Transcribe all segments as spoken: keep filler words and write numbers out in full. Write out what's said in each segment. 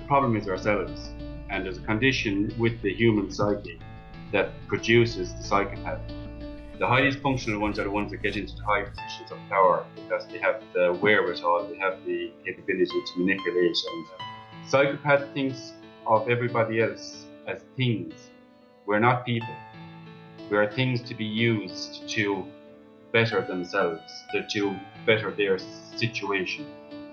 problem is ourselves, and there's a condition with the human psyche that produces the psychopath. The highly functional ones are the ones that get into the high positions of power because they have the wherewithal, they have the capability to manipulate. And psychopath thinks of everybody else as things. We're not people. We are things to be used to better themselves, to, to better their situation.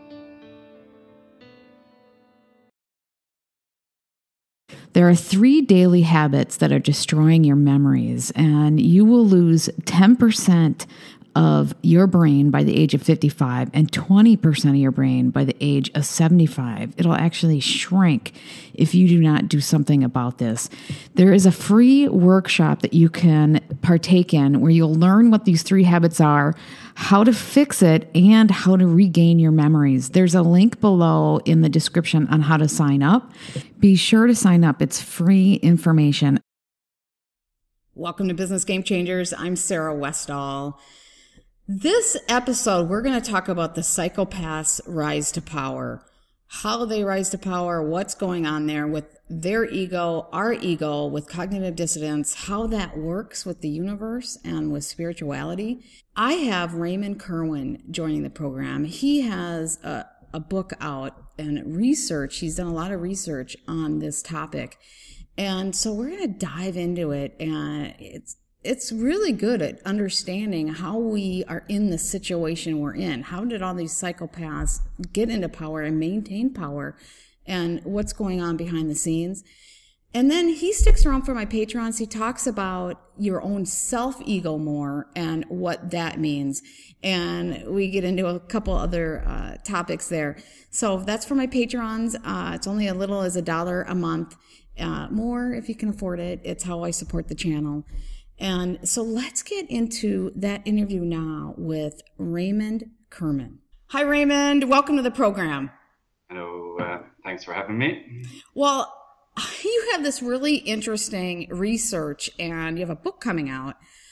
There are three daily habits that are destroying your memories, and you will lose ten percent of your brain by the age of fifty-five and twenty percent of your brain by the age of seventy-five. It'll actually shrink if you do not do something about this. There is a free workshop that you can partake in where you'll learn what these three habits are, how to fix it, and how to regain your memories. There's a link below in the description on how to sign up. Be sure to sign up. It's free information. Welcome to Business Game Changers. I'm Sarah Westall. This episode, we're going to talk about the psychopaths' rise to power, how they rise to power, what's going on there with their ego, our ego, with cognitive dissonance, how that works with the universe and with spirituality. I have Raymond Kerwin joining the program. He has a, a book out and research. He's done a lot of research on this topic. And so we're going to dive into it, and it's It's really good at understanding how we are in the situation we're in. How did all these psychopaths get into power and maintain power, and what's going on behind the scenes? And then he sticks around for my patrons. He talks about your own self-ego more and what that means. And we get into a couple other uh, topics there. So that's for my patrons. Uh, it's only a little as a dollar a month. Uh, more if you can afford it. It's how I support the channel. And so let's get into that interview now with Raymond Kerwin. Hi, Raymond. Welcome to the program. Hello. Uh, thanks for having me. Well, you have this really interesting research, and you have a book coming out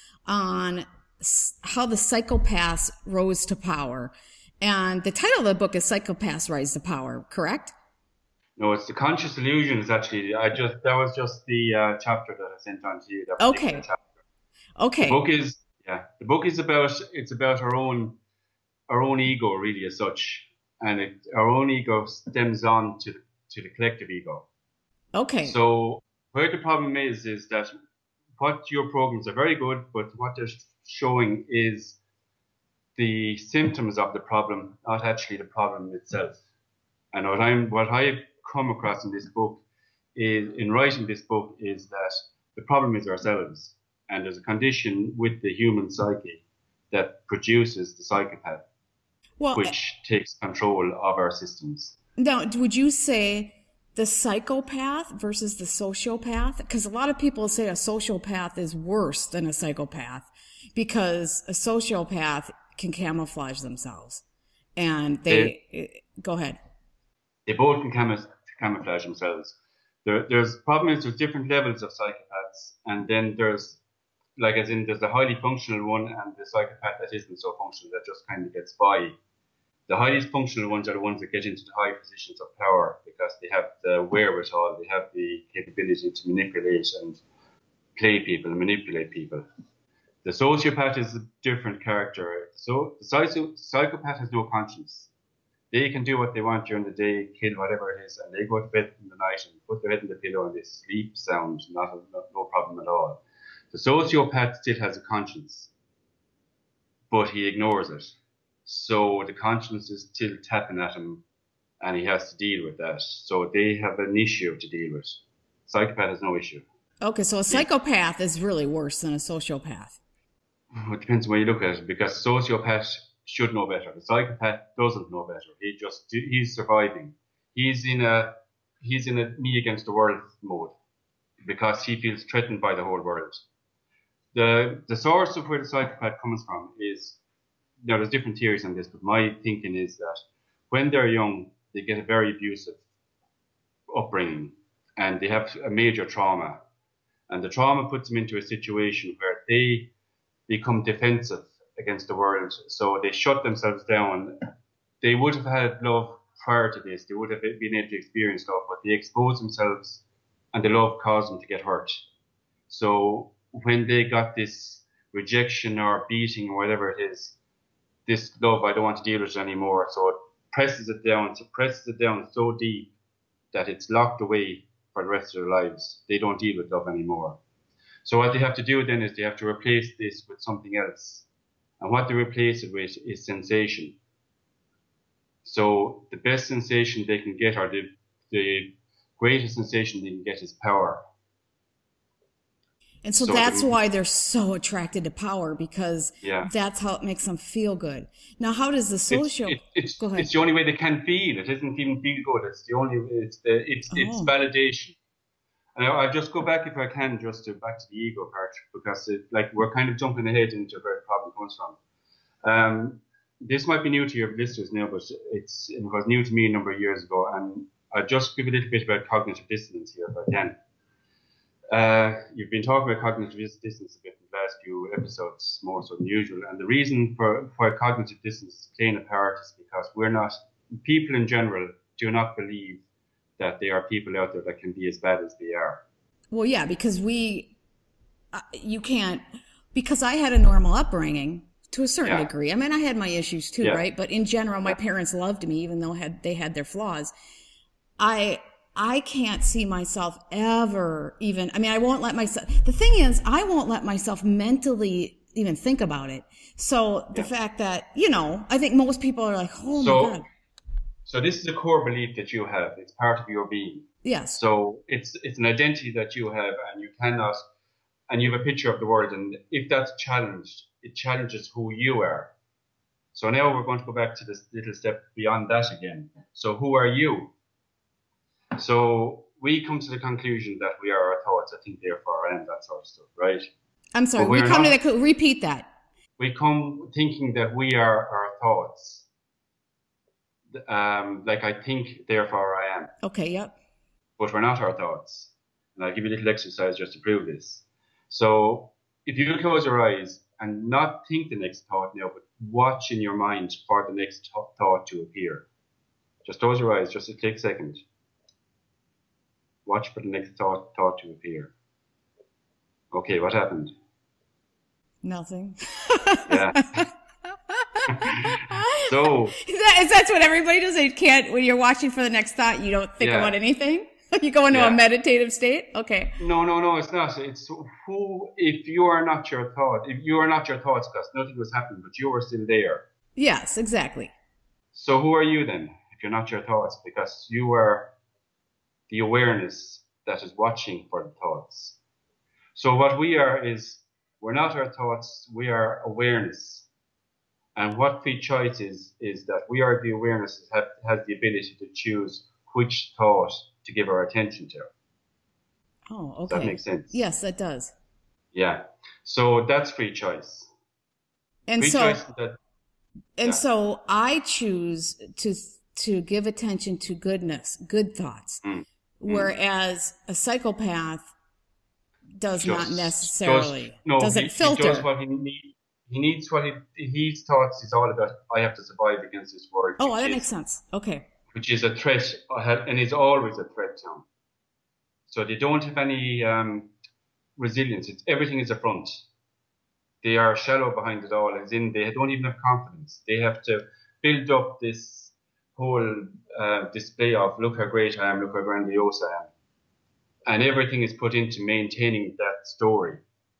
on how the psychopaths rose to power. And the title of the book is Psychopaths Rise to Power, correct? No, it's the conscious illusion. Is actually, I just that was just the uh, chapter that I sent on to you. That okay. Chapter. Okay. The book is yeah. The book is about it's about our own our own ego, really, as such, and it, our own ego stems on to the, to the collective ego. Okay. So where the problem is is that what your programs are very good, but what they're showing is the symptoms of the problem, not actually the problem itself. And what I'm what I've come across in this book is in writing this book is that the problem is ourselves. And there's a condition with the human psyche that produces the psychopath, well, which takes control of our systems. Now, would you say the psychopath versus the sociopath? Because a lot of people say a sociopath is worse than a psychopath because a sociopath can camouflage themselves. And they, they go ahead. They both can cam- camouflage themselves. There, there's problem is there's different levels of psychopaths, and then there's like as in there's the highly functional one and the psychopath that isn't so functional, that just kind of gets by. The highly functional ones are the ones that get into the high positions of power because they have the wherewithal, they have the capability to manipulate and play people and manipulate people. The sociopath is a different character. So the psycho- psychopath has no conscience. They can do what they want during the day, kill whatever it is, and they go to bed in the night and put their head in the pillow and they sleep sound, not a, no problem at all. The sociopath still has a conscience, but he ignores it. So the conscience is still tapping at him, and he has to deal with that. So they have an issue to deal with. Psychopath has no issue. Okay, so a psychopath is really worse than a sociopath. It depends on where you look at it, because a sociopath should know better. The psychopath doesn't know better. He just he's surviving. He's in a he's in a me against the world mode because he feels threatened by the whole world. The the source of where the psychopath comes from is, you know, there's different theories on this, but my thinking is that when they're young, they get a very abusive upbringing and they have a major trauma. And the trauma puts them into a situation where they become defensive against the world. So they shut themselves down. They would have had love prior to this, they would have been able to experience love, but they exposed themselves and the love caused them to get hurt. So when they got this rejection or beating or whatever it is, this love, I don't want to deal with it anymore. So it presses it down, so presses it down so deep that it's locked away for the rest of their lives. They don't deal with love anymore. So what they have to do then is they have to replace this with something else. And what they replace it with is sensation. So the best sensation they can get, or the, the greatest sensation they can get, is power. And so, so that's the, why they're so attracted to power, because yeah. that's how it makes them feel good. Now, how does the social... It's, it, it's, Go ahead. It's the only way they can feel. It doesn't even feel good. It's the only... It's the, it's, oh. it's validation. And I, I'll just go back, if I can, just to back to the ego part, because it, like we're kind of jumping ahead into where the problem comes from. Um, this might be new to your listeners now, but it's, it was new to me a number of years ago. And I'll just give a little bit about cognitive dissonance here, if I can. Uh, you've been talking about cognitive dissonance a bit in the last few episodes, more so than usual. And the reason for, for cognitive dissonance is playing a part is because we're not, people in general do not believe that there are people out there that can be as bad as they are. Well, yeah, because we, uh, you can't, because I had a normal upbringing to a certain yeah. degree. I mean, I had my issues too, yeah. right? But in general, my parents loved me, even though had, they had their flaws. I, I can't see myself ever even, I mean, I won't let myself, the thing is, I won't let myself mentally even think about it. So the yeah. fact that, you know, I think most people are like, oh so, my God. So this is a core belief that you have. It's part of your being. Yes. So it's, it's an identity that you have, and you cannot, and you have a picture of the world. And if that's challenged, it challenges who you are. So now we're going to go back to this little step beyond that again. So who are you? So we come to the conclusion that we are our thoughts, I think, therefore, and that sort of stuff, right? I'm sorry, we come not, to the, repeat that. We come thinking that we are our thoughts. Um, like I think, therefore I am. Okay, yep. But we're not our thoughts. And I'll give you a little exercise just to prove this. So if you close your eyes and not think the next thought now, but watch in your mind for the next th- thought to appear. Just close your eyes, just a quick second. Watch for the next thought, thought to appear. Okay, what happened? Nothing. Yeah. So that, that's what everybody does. You can't, when you're watching for the next thought, you don't think yeah. about anything. You go into yeah. a meditative state. Okay. No, no, no, it's not. It's who, if you are not your thought, if you are not your thoughts, because nothing was happening, but you were still there. Yes, exactly. So who are you then, if you're not your thoughts? Because you are the awareness that is watching for the thoughts. So what we are is, we're not our thoughts, we are awareness. And what free choice is, is that we are the awareness that have, has the ability to choose which thought to give our attention to. Oh, okay. Does that make sense? Yes, that does. Yeah. So that's free choice. And free so, choice that, and yeah. so I choose to, to give attention to goodness, good thoughts. Mm. Whereas mm. a psychopath does just, not necessarily, does, no, doesn't he, filter. He does what he needs. He needs what he, his thoughts is all about. I have to survive against this world. Oh, that is, makes sense. Okay. Which is a threat, and is always a threat to him. So they don't have any um, resilience. It's, everything is a front. They are shallow behind it all, as in they don't even have confidence. They have to build up this whole uh, display of, look how great I am, look how grandiose I am. And everything is put into maintaining that story.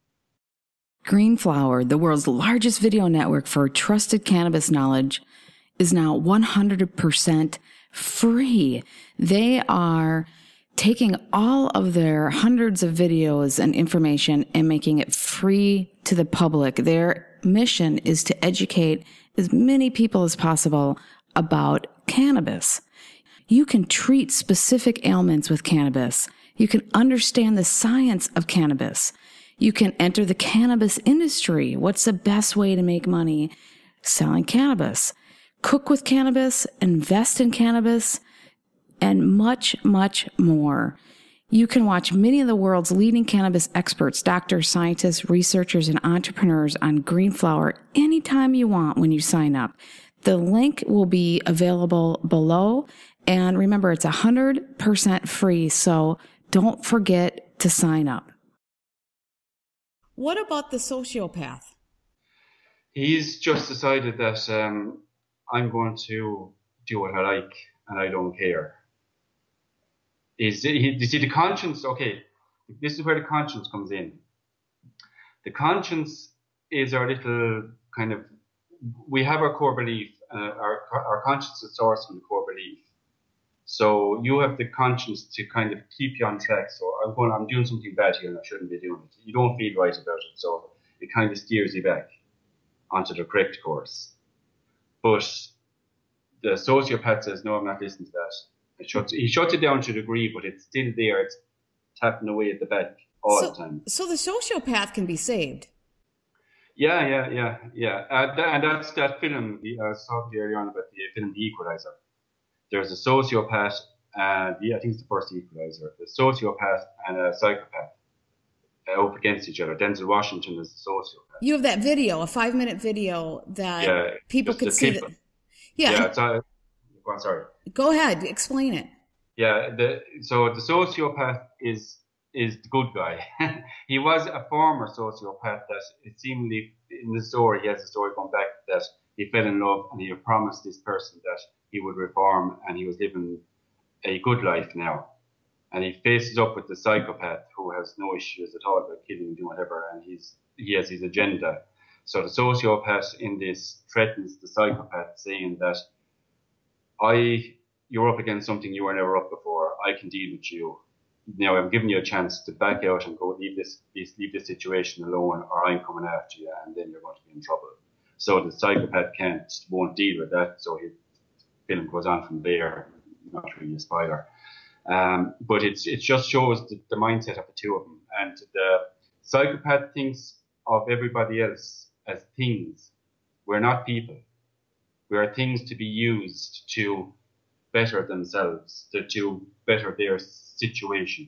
Greenflower, the world's largest video network for trusted cannabis knowledge, is now one hundred percent free. They are taking all of their hundreds of videos and information and making it free to the public. Their mission is to educate as many people as possible about cannabis. You can treat specific ailments with cannabis. You can understand the science of cannabis. You can enter the cannabis industry. What's the best way to make money selling cannabis? Cook with cannabis, invest in cannabis, and much, much more. You can watch many of the world's leading cannabis experts, doctors, scientists, researchers, and entrepreneurs on Greenflower anytime you want when you sign up. The link will be available below. And remember, it's one hundred percent free. So don't forget to sign up. What about the sociopath? He's just decided that um, I'm going to do what I like and I don't care. Is he, you see, the conscience, okay, this is where the conscience comes in. The conscience is our little kind of, we have our core belief, uh, our, our conscience is sourced from the core belief. So you have the conscience to kind of keep you on track. So I'm going, I'm doing something bad here and I shouldn't be doing it. You don't feel right about it. So it kind of steers you back onto the correct course. But the sociopath says, no, I'm not listening to that. It shuts, he shuts it down to a degree, but it's still there. It's tapping away at the back all so, the time. So the sociopath can be saved. Yeah, yeah, yeah, yeah. Uh, that, and that's that film the, I was talking earlier on about the film The Equalizer. There's a sociopath, and the, I think it's the first Equalizer. The sociopath and a psychopath uh, up against each other. Denzel Washington is the sociopath. You have that video, a five-minute video that yeah, people could see. That, yeah. Yeah. It's, uh, go on, sorry. Go ahead, explain it. Yeah. The, so the sociopath is is the good guy. He was a former sociopath that it seemingly in the story he has a story going back that he fell in love and he had promised this person that he would reform and he was living a good life now. And he faces up with the psychopath who has no issues at all about killing and doing whatever, and he's he has his agenda. So the sociopath in this threatens the psychopath, saying that I you're up against something you were never up before. I can deal with you. Now I'm giving you a chance to back out and go leave this leave this situation alone, or I'm coming after you, and then you're going to be in trouble. So the psychopath can't won't deal with that. So his film goes on from there. Not really a spoiler, um, but it's it just shows the, the mindset of the two of them. And the psychopath thinks of everybody else as things. We're not people. We are things to be used to better themselves, to, to better their situation.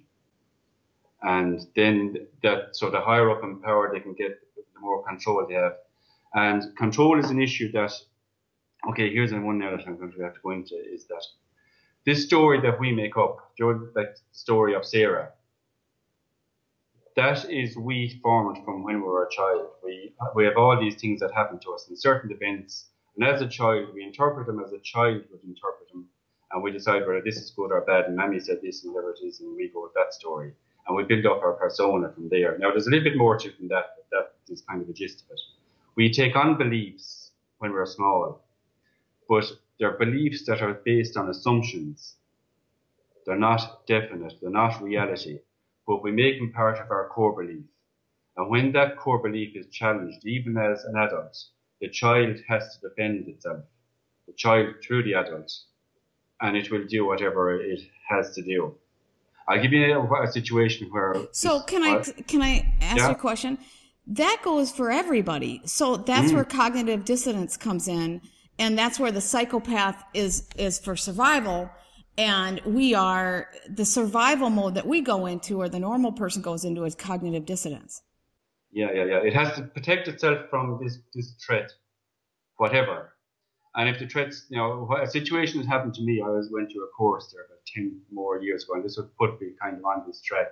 And then that, so the higher up in power they can get, the more control they have. And control is an issue that, okay, here's the one now that I'm going to have to go into, is that this story that we make up, like the story of Sarah, that is we formed from when we were a child. We we have all these things that happen to us in certain events, and as a child, we interpret them as a child would interpret them, and we decide whether this is good or bad, and Mammy said this and whatever it is, and we go with that story. And we build up our persona from there. Now, there's a little bit more to it than that, but that is kind of the gist of it. We take on beliefs when we're small, but they're beliefs that are based on assumptions. They're not definite, they're not reality, but we make them part of our core belief. And when that core belief is challenged, even as an adult, the child has to defend itself, the child through the adult, and it will do whatever it has to do. I'll give you a, a situation where... So can I, can I ask yeah. you a question? That goes for everybody. So that's mm. where cognitive dissonance comes in, and that's where the psychopath is, is for survival. And we are, the survival mode that we go into, or the normal person goes into, is cognitive dissonance. Yeah, yeah, yeah. It has to protect itself from this, this threat, whatever. And if the threats, you know, a situation that happened to me, I was went to a course there about ten more years ago, and this would put me kind of on this track.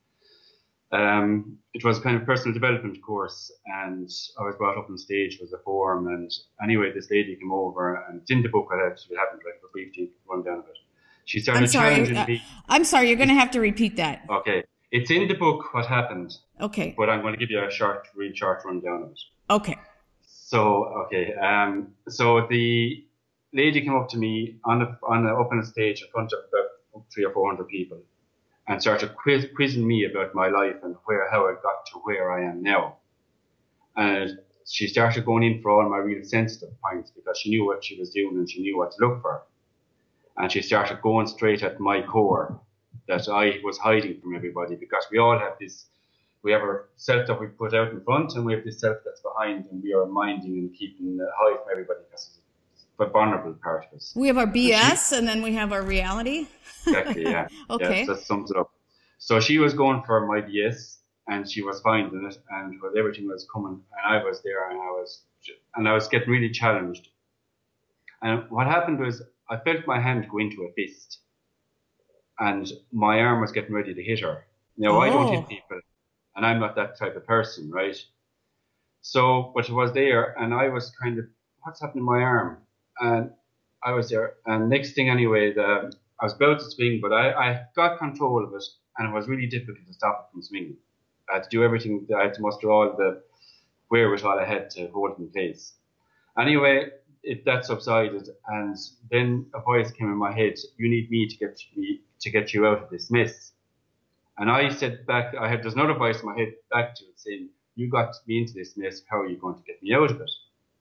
Um, it was a kind of personal development course, and I was brought up on stage with a forum. And anyway, this lady came over, and it's in the book what actually happened, like a brief rundown of it. She started I'm sorry, challenging uh, me. I'm sorry, you're going to have to repeat that. Okay. It's in the book what happened. Okay. But I'm going to give you a short, real short rundown of it. Okay. So, okay. Um, so the lady came up to me on the, on the, up on the stage in front of about three or four hundred people and started quiz, quizzing me about my life and where, how I got to where I am now. And she started going in for all my real sensitive points because she knew what she was doing and she knew what to look for. And she started going straight at my core that I was hiding from everybody, because we all have this, we have our self that we put out in front and we have this self that's behind, and we are minding and keeping uh, high from everybody because it's a vulnerable part of us. We have our B S and, she, and then we have our reality. Exactly, yeah. Okay. Yeah, that sums it up. So she was going for my B S and she was finding it, and when everything was coming, and I was there, and I was, and I was getting really challenged. And what happened was I felt my hand go into a fist, and my arm was getting ready to hit her. Now, oh. I don't hit people, and I'm not that type of person, right? So, but it was there, and I was kind of, what's happening to my arm? And I was there, and next thing anyway, the, I was about to swing, but I, I got control of it, and it was really difficult to stop it from swinging. I had to do everything, I had to muster all the wherewithal I had to hold it in place. Anyway, it, that subsided, and then a voice came in my head, you need me to get me to get you out of this mess. And I said back, I had, there's another voice in my head back to it saying, you got me into this mess, how are you going to get me out of it?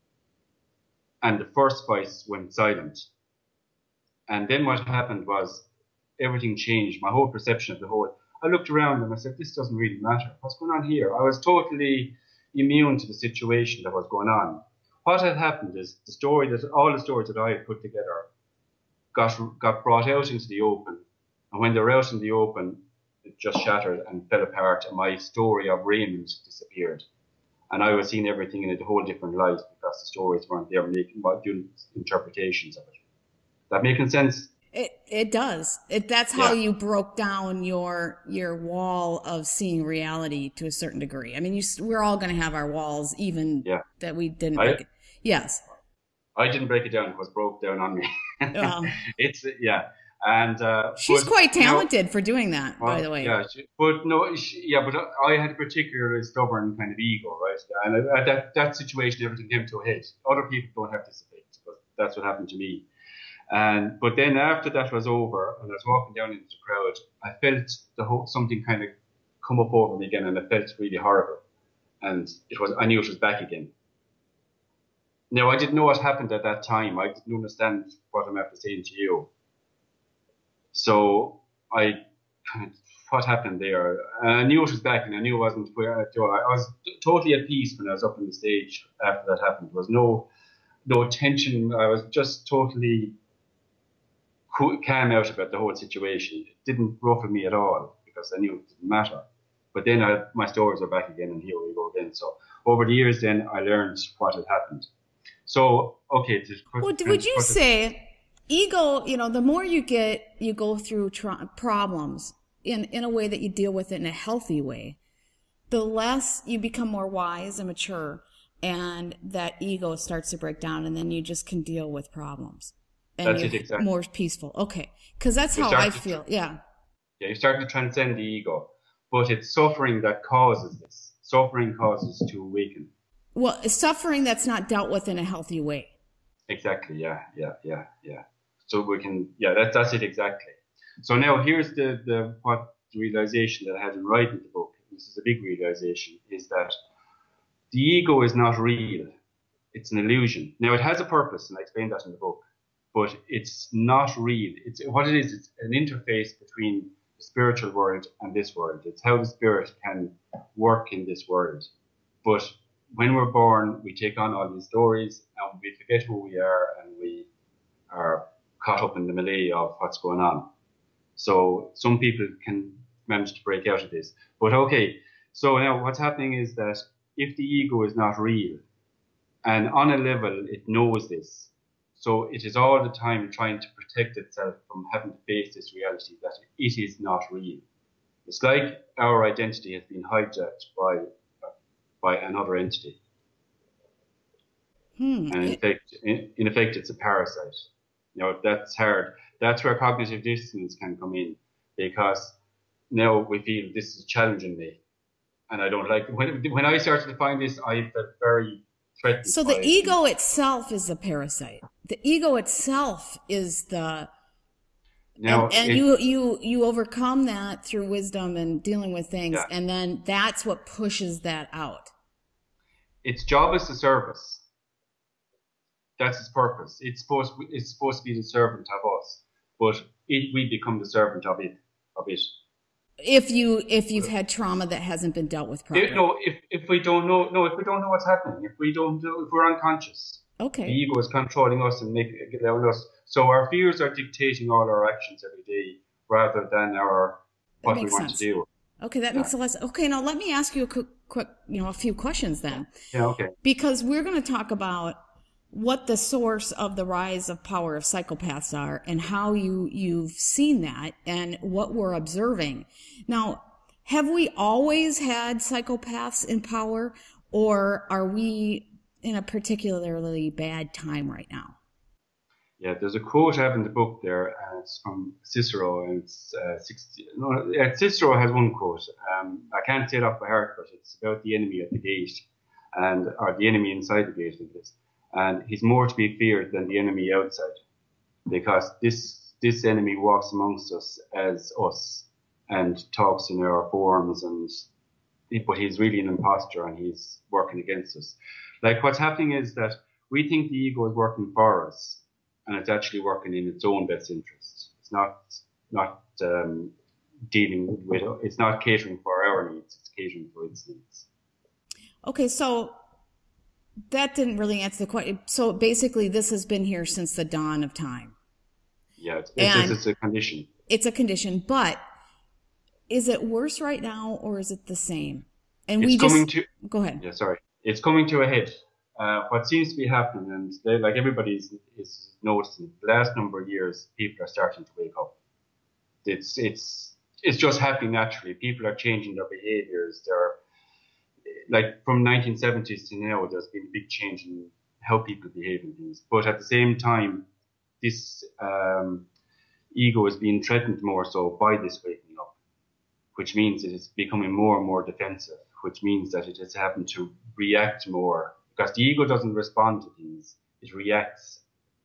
And the first voice went silent. And then what happened was everything changed, my whole perception of the whole. I looked around and I said, this doesn't really matter. What's going on here? I was totally immune to the situation that was going on. What had happened is the story that all the stories that I had put together got got brought out into the open. And when they were out in the open, it just shattered and fell apart. And my story of Raymond disappeared. And I was seeing everything in a whole different light because the stories weren't there making doing interpretations of it. That making sense? It it does. It that's how Yeah. you broke down your your wall of seeing reality to a certain degree. I mean, you we're all going to have our walls, even Yeah. that we didn't. I- break it. Yes. I didn't break it down, it was broke down on me. Well, It's, yeah. And uh, she's but, quite you know, talented for doing that, by well, the way. Yeah, she, but no, she, yeah, but I had a particularly stubborn kind of ego, right? And at that, that situation, everything came to a head. Other people don't have this effect, but that's what happened to me. And but then after that was over, and I was walking down into the crowd, I felt the whole something kind of come up over me again, and it felt really horrible. And it was, I knew it was back again. Now I didn't know what happened at that time. I didn't understand what I'm after saying to you. So I, what happened there? I knew it was back, and I knew it wasn't where I was totally at peace when I was up on the stage after that happened. There was no, no tension. I was just totally cool, calm out about the whole situation. It didn't ruffle me at all because I knew it didn't matter. But then I, my stories are back again, and here we go again. So over the years, then I learned what had happened. So okay, to put, Well, would you put it- say ego, you know, the more you get, you go through tra- problems in, in a way that you deal with it in a healthy way, the less you become more wise and mature, and that ego starts to break down, and then you just can deal with problems. And That's you're it, exactly. more peaceful. Okay. Because that's You how start I to- feel. Yeah. Yeah, you start to transcend the ego, but it's suffering that causes this. Suffering causes to awaken. Well, it's suffering that's not dealt with in a healthy way. Exactly. Yeah. Yeah. Yeah. Yeah. So we can. Yeah. That's that's it exactly. So now here's the the what the realization that I had in writing the book. This is a big realization: is that the ego is not real. It's an illusion. Now it has a purpose, and I explained that in the book. But it's not real. It's what it is. It's an interface between the spiritual world and this world. It's how the spirit can work in this world. But when we're born, we take on all these stories, and we forget who we are, and we are caught up in the melee of what's going on. So some people can manage to break out of this. But okay, so now what's happening is that if the ego is not real, and on a level it knows this, so it is all the time trying to protect itself from having to face this reality that it is not real. It's like our identity has been hijacked by by another entity. Hmm. And in effect, in, in effect, it's a parasite. You know, that's hard. That's where cognitive dissonance can come in, because now we feel this is challenging me, and I don't like it. When, when I started to find this, I felt very threatened. So by the it. ego itself is the parasite. The ego itself is the Now, and, and it- you you you overcome that through wisdom and dealing with things, Yeah. and then that's what pushes that out. its job is to serve us. That's its purpose. It's supposed it's supposed to be the servant of us, but it, we become the servant of it. Of it. If you if you've had trauma that hasn't been dealt with properly. If, no, if if we don't know, no, if we don't know what's happening, if we don't do, if we're unconscious, the Okay. ego is controlling us and making allowing us. So our fears are dictating all our actions every day, rather than our That what we makes want sense. to do. Okay, that makes a lot. Okay, now let me ask you a quick, quick, you know, a few questions then, Yeah. Okay. because we're going to talk about what the source of the rise of power of psychopaths are and how you, you've seen that and what we're observing. Now, have we always had psychopaths in power, or are we in a particularly bad time right now? Yeah, there's a quote I have in the book there, and it's from Cicero, and it's uh, sixty. No, yeah, Cicero has one quote. Um, I can't say it off by heart, but it's about the enemy at the gate, and or the enemy inside the gate, I think it is. And he's more to be feared than the enemy outside, because this this enemy walks amongst us as us and talks in our forms, and but he's really an imposter and he's working against us. Like what's happening is that we think the ego is working for us, and it's actually working in its own best interest. It's not not um, dealing with. It's not catering for our needs. It's catering for its needs. Okay, so. That didn't really answer the question. So basically, this has been here since the dawn of time. Yeah, it's, it's, it's a condition. It's a condition, but is it worse right now, or is it the same? And it's we just coming to, go ahead. Yeah, sorry. It's coming to a head. Uh, what seems to be happening, and they, like everybody is, is noticing, the last number of years, people are starting to wake up. It's it's it's just happening naturally. People are changing their behaviours. They're like from nineteen seventies to now, there's been a big change in how people behave in things. But at the same time, this um, ego is being threatened more so by this waking up, which means it is becoming more and more defensive, which means that it is having to react more, because the ego doesn't respond to things, it reacts.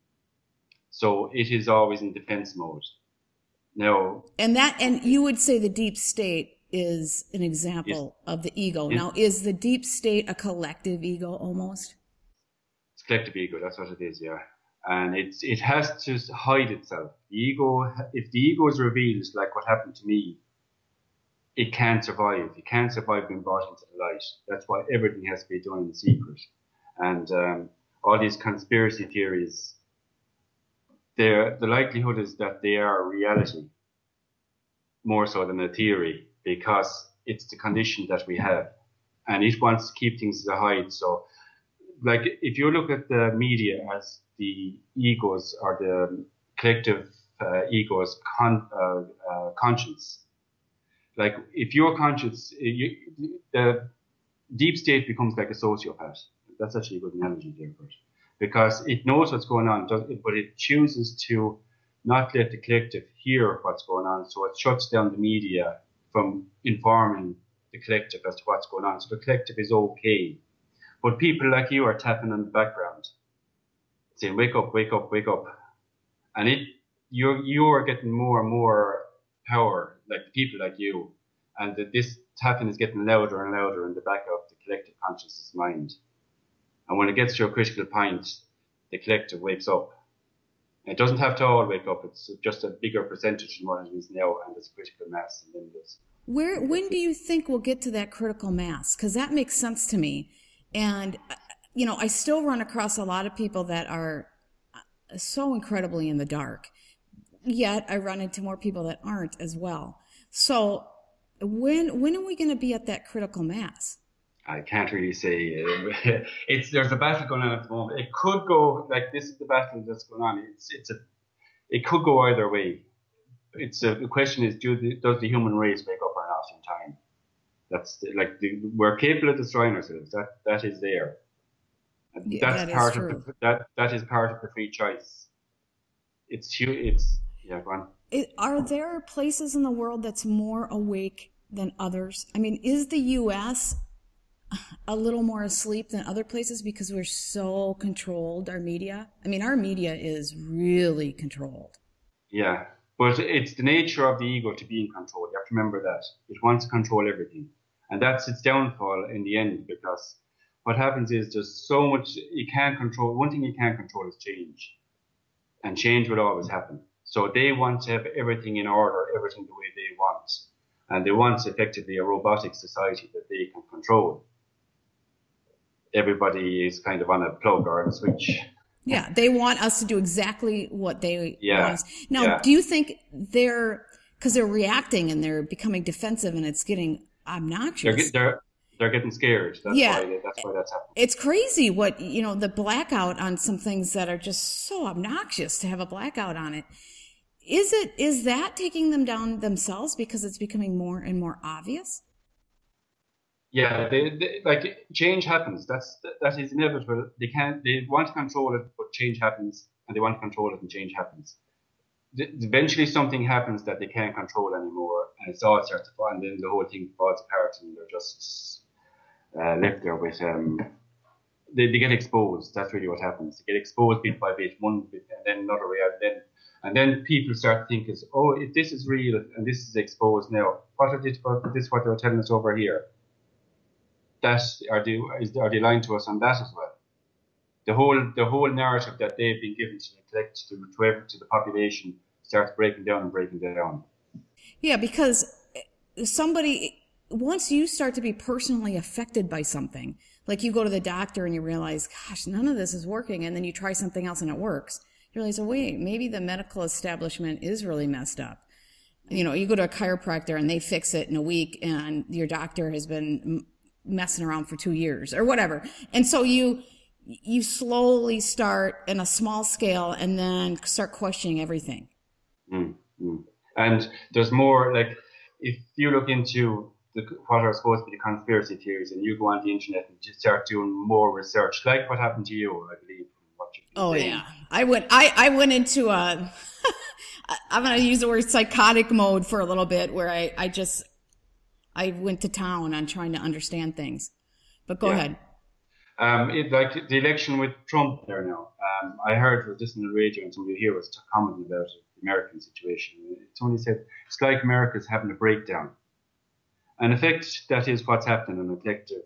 So it is always in defense mode. Now, and that, and you would say the deep state is an example yes. of the ego. Yes. Now, is the deep state a collective ego almost? It's collective ego, that's what it is, yeah. And it's, it has to hide itself. The ego, if the ego is revealed, like what happened to me, it can't survive. It can't survive being brought into the light. That's why everything has to be done in secret. And um, all these conspiracy theories, the likelihood is that they are a reality more so than a theory, because it's the condition that we have, and it wants to keep things as a hide. So, like, if you look at the media as the egos or the collective uh, egos con- uh, uh, conscience, like if your conscience, you, the deep state becomes like a sociopath. That's actually a good analogy there for it, because it knows what's going on, but it chooses to not let the collective hear what's going on, so it shuts down the media from informing the collective as to what's going on. So the collective is okay. But people like you are tapping on the background, saying, wake up, wake up, wake up. And it you're, you're getting more and more power, like people like you. And that this tapping is getting louder and louder in the back of the collective consciousness mind. And when it gets to a critical point, the collective wakes up. It doesn't have to all wake up. It's just a bigger percentage than what it is now, and there's critical mass. And then there's Where, when do you think we'll get to that critical mass? Because that makes sense to me. And, you know, I still run across a lot of people that are so incredibly in the dark. Yet I run into more people that aren't as well. So when when are we going to be at that critical mass? I can't really say. It's there's a battle going on at the moment. It could go like this is the battle that's going on. It's it's a it could go either way. It's a, the question is, do the, does the human race wake up or not in time? That's the, like the, we're capable of destroying ourselves. That that is there. And yeah, that's that part is of true. the, that that is part of the free choice. It's it's yeah. Go on. It, are there places in the world that's more awake than others? I mean, is the U S a little more asleep than other places because we're so controlled, our media? I mean, our media is really controlled. Yeah, but it's the nature of the ego to be in control. You have to remember that. It wants to control everything. And that's its downfall in the end, because what happens is there's so much you can't control. One thing you can't control is change. And change will always happen. So they want to have everything in order, everything the way they want. And they want effectively a robotic society that they can control. Everybody is kind of on a plug or on a switch. Yeah, they want us to do exactly what they yeah. want us. Now, yeah. do you think they're, because they're reacting and they're becoming defensive and it's getting obnoxious. They're, they're, They're getting scared. That's yeah. why that's why that's happening. It's crazy what, you know, the blackout on some things that are just so obnoxious to have a blackout on it. Is it, is that taking them down themselves because it's becoming more and more obvious? Yeah, they, they, like change happens. That's that is inevitable. They can't. They want to control it, but change happens, and they want to control it, and change happens. The, eventually, something happens that they can't control anymore, and it's all starts to fall, and then the whole thing falls apart, and they're just uh, left there with um. They, they get exposed. That's really what happens. They get exposed bit by bit, one bit, and then another reality. Then and then people start thinking, oh, if this is real and this is exposed now, what are this? What this? What they're telling us over here? That are they is are they lying to us on that as well? The whole the whole narrative that they've been given to the collect to to, to the population starts breaking down and breaking down. Yeah, because somebody once you start to be personally affected by something, like you go to the doctor and you realize, gosh, none of this is working, and then you try something else and it works. You realize, oh wait, maybe the medical establishment is really messed up. You know, you go to a chiropractor and they fix it in a week, and your doctor has been messing around for two years or whatever. And so you, you slowly start in a small scale and then start questioning everything. Mm-hmm. And there's more, like, if you look into the, what are supposed to be the conspiracy theories, and you go on the internet and just start doing more research, like what happened to you, I believe. What oh saying. yeah. I went, I, I went into a, I'm going to use the word psychotic mode for a little bit, where I, I just, I went to town on trying to understand things. But go yeah. ahead. Um, it, like the election with Trump there now. Um, I heard was this on the radio, and somebody here was commenting about it, the American situation. Somebody said it's like America's having a breakdown. And in effect, that is what's happening on a collective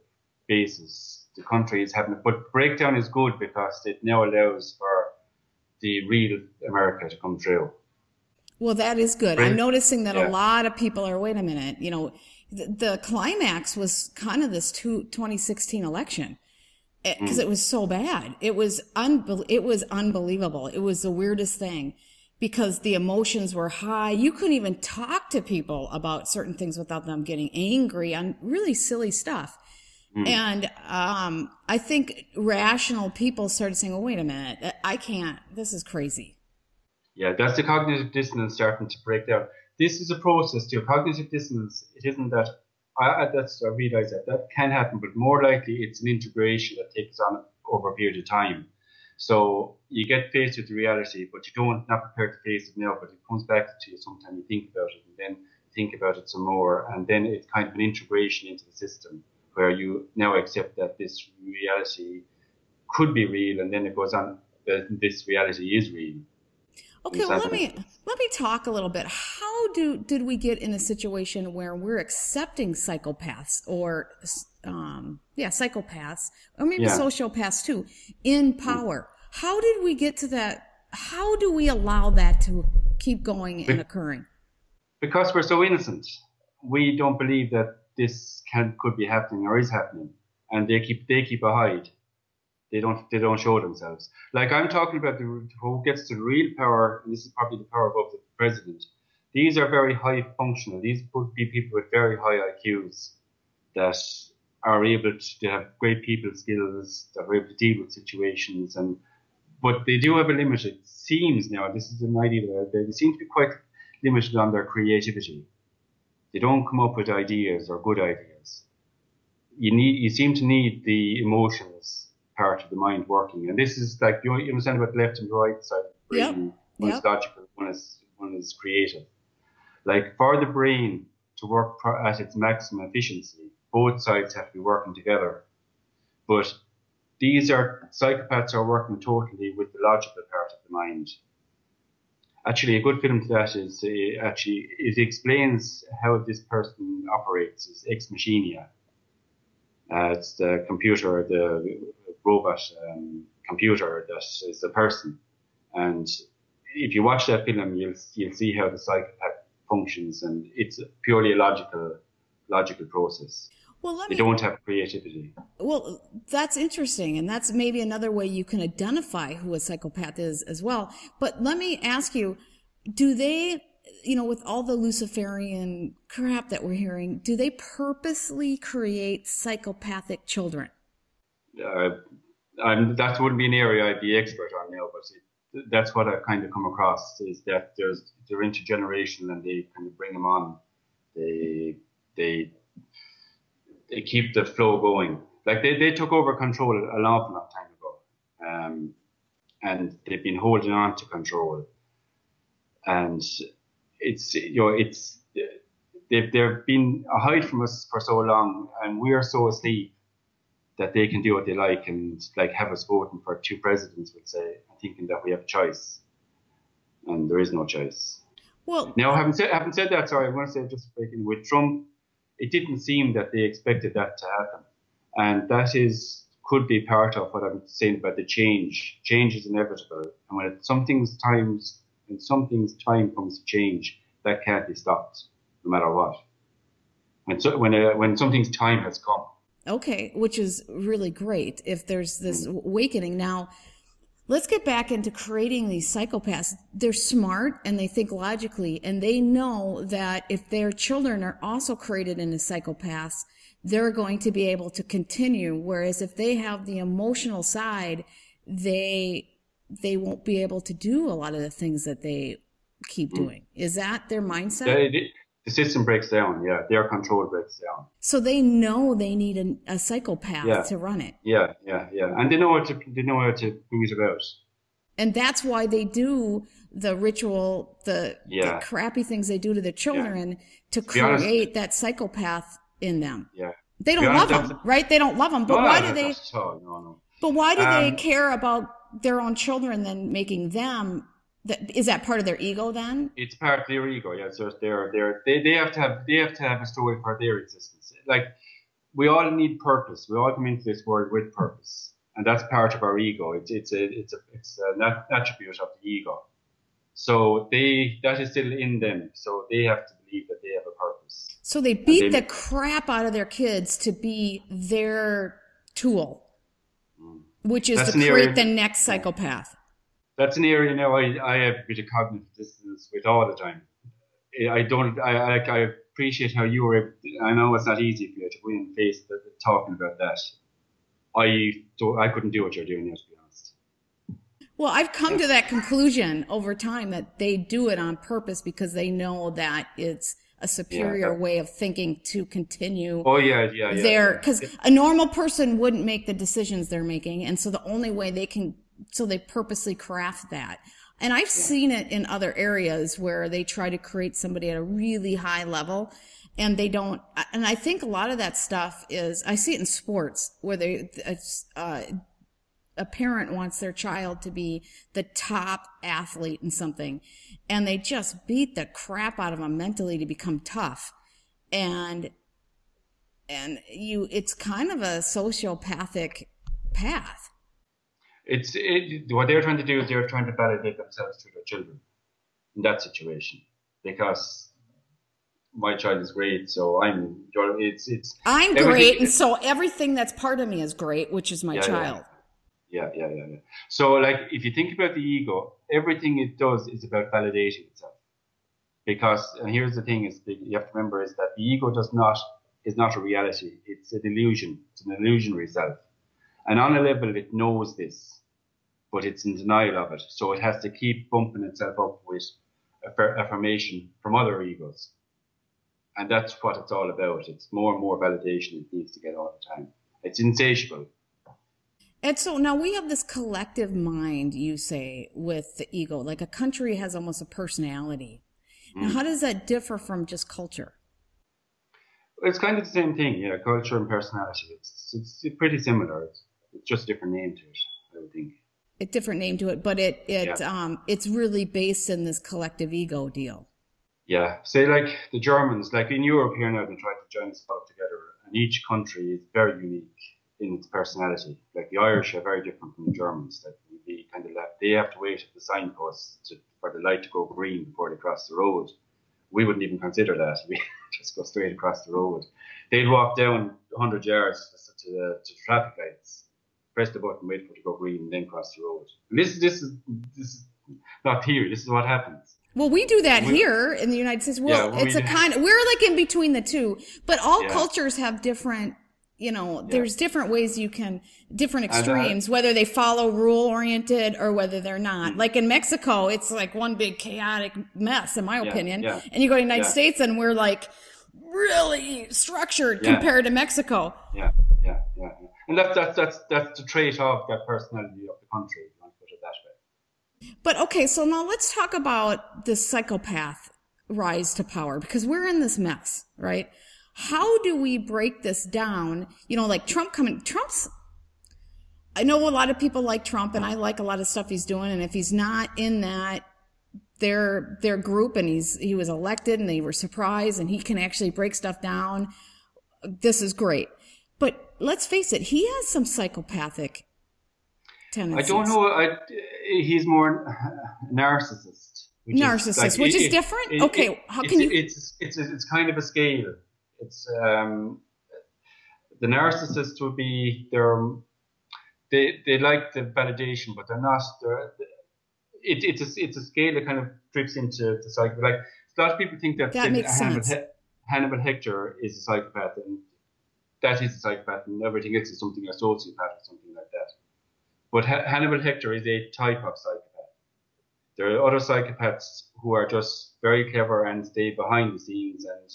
basis. The country is having, a, but breakdown is good because it now allows for the real America to come through. Well, that is good. Right? I'm noticing that yeah. a lot of people are. Wait a minute, you know. The climax was kind of this twenty sixteen election, because it, mm. it was so bad. It was unbe- It was unbelievable. It was the weirdest thing, because the emotions were high. You couldn't even talk to people about certain things without them getting angry on really silly stuff. Mm. And um, I think rational people started saying, "Oh, wait a minute, I can't. This is crazy." Yeah, that's the cognitive dissonance starting to break down. This is a process to cognitive dissonance. It isn't that I that's I realize that that can happen, but more likely it's an integration that takes on over a period of time. So you get faced with the reality, but you don't not prepared to face it now. But it comes back to you sometime. You think about it, and then think about it some more, and then it's kind of an integration into the system where you now accept that this reality could be real, and then it goes on that this reality is real. Okay, well, let me let me talk a little bit. How do did we get in a situation where we're accepting psychopaths or um, yeah, psychopaths or maybe yeah. sociopaths too in power? How did we get to that? How do we allow that to keep going and occurring? Because we're so innocent, we don't believe that this can could be happening or is happening, and they keep they keep a hide. They don't. They don't show themselves. Like I'm talking about, the, who gets to real power, and this is probably the power above the president. These are very high functional. These would be people with very high I Qs that are able to have great people skills, that are able to deal with situations, and but they do have a limit. It seems now, this is an idea that they seem to be quite limited on their creativity. They don't come up with ideas or good ideas. You need. You seem to need the emotions part of the mind working, and this is like you understand about the left and the right side of the brain. Yep. One yep. is logical, one is one is creative. Like for the brain to work at its maximum efficiency, both sides have to be working together. But these are psychopaths are working totally with the logical part of the mind. Actually, a good film to that is uh, actually it explains how this person operates. Is Ex Machina. Uh, it's the computer, the robot um, computer that is the person. And if you watch that film, you'll you'll see how the psychopath functions, and it's purely a logical logical process. Well, let they me, don't have creativity. Well, that's interesting, and that's maybe another way you can identify who a psychopath is as well. But let me ask you: do they you know, with all the Luciferian crap that we're hearing, do they purposely create psychopathic children? Uh, I'm, that wouldn't be an area I'd be expert on now, but it, that's what I've kind of come across, is that there's they're intergenerational and they kind of bring them on. They they they keep the flow going. Like they, they took over control an awful long time ago, um, and they've been holding on to control. And it's you know it's they've they've been a hide from us for so long, and we are so asleep that they can do what they like and like have us voting for two presidents, would say, thinking that we have a choice, and there is no choice. Well, now having said having said that, sorry, I want to say just breaking with Trump, it didn't seem that they expected that to happen, and that is could be part of what I'm saying about the change. Change is inevitable, and when it, something's times when something's time comes to change, that can't be stopped, no matter what. When so, when uh, when something's time has come. Okay, which is really great if there's this awakening. Now, let's get back into creating these psychopaths. They're smart and they think logically, and they know that if their children are also created into psychopaths, they're going to be able to continue. Whereas if they have the emotional side, they they won't be able to do a lot of the things that they keep doing. Is that their mindset? Yeah, it, the system breaks down, yeah. Their control breaks down. So they know they need a, a psychopath yeah. to run it. Yeah, yeah, yeah. And they know how to they know how to bring it about. And that's why they do the ritual, the, yeah. the crappy things they do to the children yeah. to, to create honest, that psychopath in them. Yeah. They don't love them, right? They don't love them. But no, why no, do they? No, no, no. But why do um, they care about their own children than making them? That, is that part of their ego then? It's part of their ego, yeah. So they're, they're, they they have to have they have to have a story for their existence. Like we all need purpose. We all come into this world with purpose, and that's part of our ego. It's it's a it's a it's an attribute of the ego. So they that is still in them. So they have to believe that they have a purpose. So they beat they, the crap out of their kids to be their tool, mm. which is that's to create area, the next psychopath. That's an area now I, I have a bit of cognitive dissonance with all the time. I don't, I, I, I appreciate how you were able to, I know it's not easy for you to go in and face the, the, talking about that. I, don't, I couldn't do what you're doing now, to be honest. Well, I've come to that conclusion over time that they do it on purpose because they know that it's a superior yeah, way of thinking to continue. Oh, yeah, yeah, yeah. Their, because yeah. a normal person wouldn't make the decisions they're making. And so the only way they can So they purposely craft that. And I've yeah. seen it in other areas where they try to create somebody at a really high level and they don't. And I think a lot of that stuff is, I see it in sports where they, uh, a parent wants their child to be the top athlete in something and they just beat the crap out of them mentally to become tough. And, and you, it's kind of a sociopathic path. It's it, what they're trying to do is they're trying to validate themselves to their children in that situation because my child is great, so I'm it's it's I'm great, and so everything that's part of me is great, which is my yeah, child. Yeah. yeah, yeah, yeah, yeah. So, like, if you think about the ego, everything it does is about validating itself. Because, and here's the thing: is that you have to remember is that the ego does not is not a reality; it's an illusion. It's an illusionary self. And on a level, it knows this, but it's in denial of it. So it has to keep bumping itself up with affirmation from other egos. And that's what it's all about. It's more and more validation it needs to get all the time. It's insatiable. And so now we have this collective mind, you say, with the ego. Like a country has almost a personality. Mm. Now, how does that differ from just culture? It's kind of the same thing, yeah, culture and personality. It's, it's pretty similar. It's, It's just a different name to it, I would think. A different name to it, but it it yeah. um it's really based in this collective ego deal. Yeah, say like the Germans, like in Europe here now, they try to join us all together, and each country is very unique in its personality. Like the Irish are very different from the Germans. Like they kind of left, they have to wait at the signposts to, for the light to go green before they cross the road. We wouldn't even consider that. We just go straight across the road. They'd walk down one hundred yards to the, to the traffic lights, press the button, wait for it to go green, and then cross the road. And this, this is this is not theory. This is what happens. Well, we do that we, here in the United States. Well, yeah, we it's a kind of, we're like in between the two, but all yeah. cultures have different, you know, yeah. there's different ways you can, different extremes, whether they follow rule oriented or whether they're not. Mm-hmm. Like in Mexico, it's like one big chaotic mess, in my yeah, opinion. Yeah. And you go to the United yeah. States and we're like really structured yeah. compared to Mexico. Yeah, yeah, yeah. yeah. And that's, that's, that's, that's the trait of that personality of the country. But okay, so now let's talk about the psychopath rise to power, because we're in this mess, right? How do we break this down? You know, like Trump coming, Trump's, I know a lot of people like Trump and I like a lot of stuff he's doing. And if he's not in that, their, their group and he's, he was elected and they were surprised and he can actually break stuff down. This is great. But let's face it, he has some psychopathic tendencies. I don't know. I, he's more narcissist. Which narcissist, is like, which it, is different. It, okay, it, how can it's, you? It's it's it's kind of a scale. It's um, the narcissist would be they're they they like the validation, but they're not. They're, it, it's a it's a scale that kind of drifts into the psycho. Like a lot of people think that, that makes Hannibal, sense. Hannibal Lecter is a psychopath, and that is a psychopath, and everything else is something a sociopath or something like that. But Hannibal Lecter is a type of psychopath. There are other psychopaths who are just very clever and stay behind the scenes and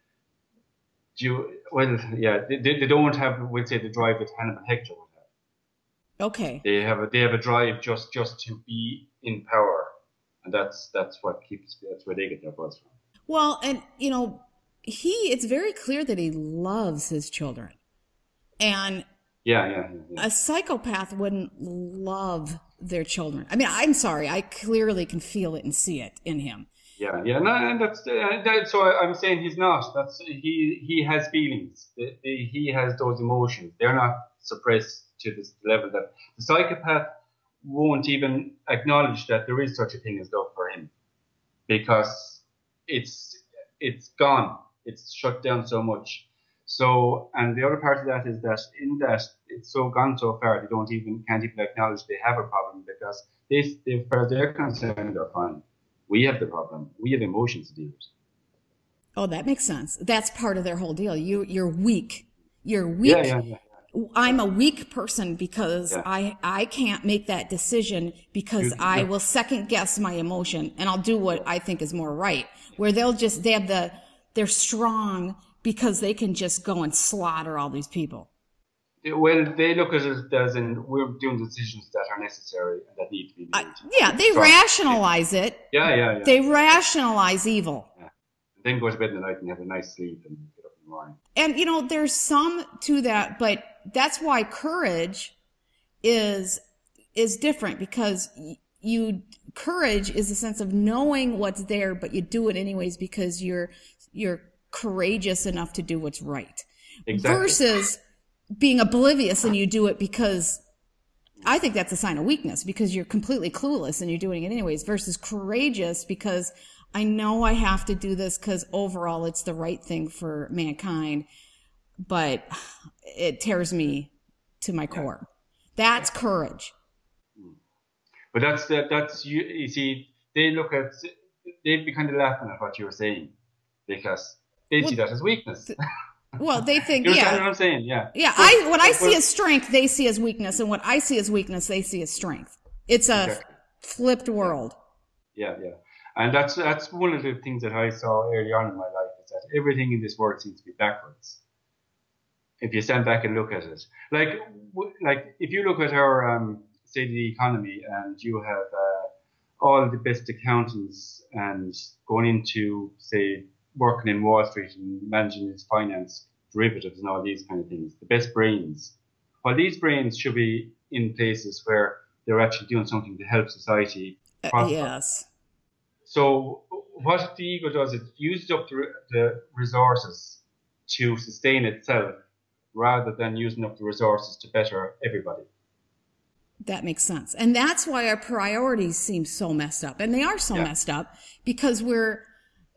do well. Yeah, they, they don't have, we'll say, the drive that Hannibal Lecter would have. Okay. They have a they have a drive just just to be in power, and that's that's what keeps that's where they get their buzz from. Well, and you know, he it's very clear that he loves his children, and. Yeah, yeah, yeah, yeah. A psychopath wouldn't love their children. I mean, I'm sorry. I clearly can feel it and see it in him. Yeah, yeah. No, and that's, uh, that, so I'm saying he's not. That's he. He has feelings. He has those emotions. They're not suppressed to this level that the psychopath won't even acknowledge that there is such a thing as love for him, because it's it's gone. It's shut down so much. So, and the other part of that is that in that it's so gone so far, they don't even, can't even acknowledge they have a problem, because they, they, as far as they're concerned, they're fine. We have the problem. We have emotions to deal with. Oh, that makes sense. That's part of their whole deal. You, you're weak. You're weak. Yeah, yeah, yeah. I'm a weak person because yeah. I, I can't make that decision because you, I yeah. will second guess my emotion and I'll do what I think is more right. Where they'll just, they have the, they're strong because they can just go and slaughter all these people. Well, they look at it as in we're doing decisions that are necessary and that need to be made. Uh, yeah, they strong. rationalize it. Yeah, yeah, yeah. They rationalize evil. Yeah. And then go to bed in the night and have a nice sleep and get up in the morning. And, you know, there's some to that, but that's why courage is is different, because you courage is a sense of knowing what's there, but you do it anyways because you're you're courageous enough to do what's right. Exactly. Versus being oblivious and you do it because I think that's a sign of weakness, because you're completely clueless and you're doing it anyways, versus courageous because I know I have to do this because overall it's the right thing for mankind, but it tears me to my core. That's courage. But that's that. That's you. You see, they look at they'd be kind of laughing at what you were saying, because they well, see that as weakness. Well, they think, you yeah. understand what I'm saying? Yeah. Yeah. So, I what I see as strength, they see as weakness, and what I see as weakness, they see as strength. It's a exactly. flipped world. Yeah, yeah, and that's that's one of the things that I saw early on in my life, is that everything in this world seems to be backwards. If you stand back and look at it, like like if you look at our um, state of the economy, and you have uh, all the best accountants and going into, say, working in Wall Street and managing his finance, derivatives and all these kind of things, the best brains. Well, these brains should be in places where they're actually doing something to help society prosper. Uh, yes. So what the ego does, it uses up the, the resources to sustain itself rather than using up the resources to better everybody. That makes sense. And that's why our priorities seem so messed up. And they are so yeah. messed up because we're,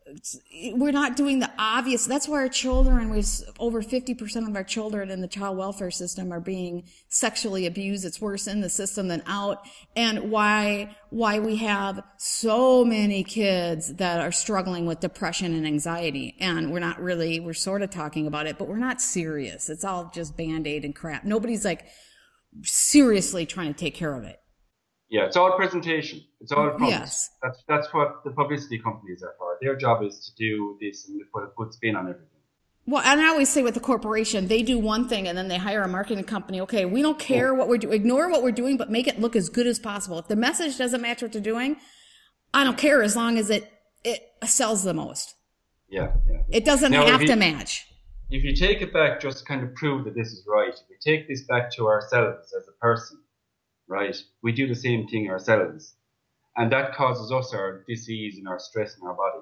we're not doing the obvious. That's why our children, we over fifty percent of our children in the child welfare system are being sexually abused. It's worse in the system than out. And why, why we have so many kids that are struggling with depression and anxiety. And we're not really, we're sort of talking about it, but we're not serious. It's all just Band-Aid and crap. Nobody's like seriously trying to take care of it. Yeah, it's all presentation. It's all promise. Yes. That's that's what the publicity companies are for. Their job is to do this and put a good spin on everything. Well, and I always say with the corporation, they do one thing and then they hire a marketing company. Okay, we don't care what we're doing. Ignore what we're doing, but make it look as good as possible. If the message doesn't match what they're doing, I don't care as long as it, it sells the most. Yeah, yeah. It doesn't now, have you, to match. If you take it back just to kind of prove that this is right, if we take this back to ourselves as a person, right, we do the same thing ourselves. And that causes us our disease and our stress in our body.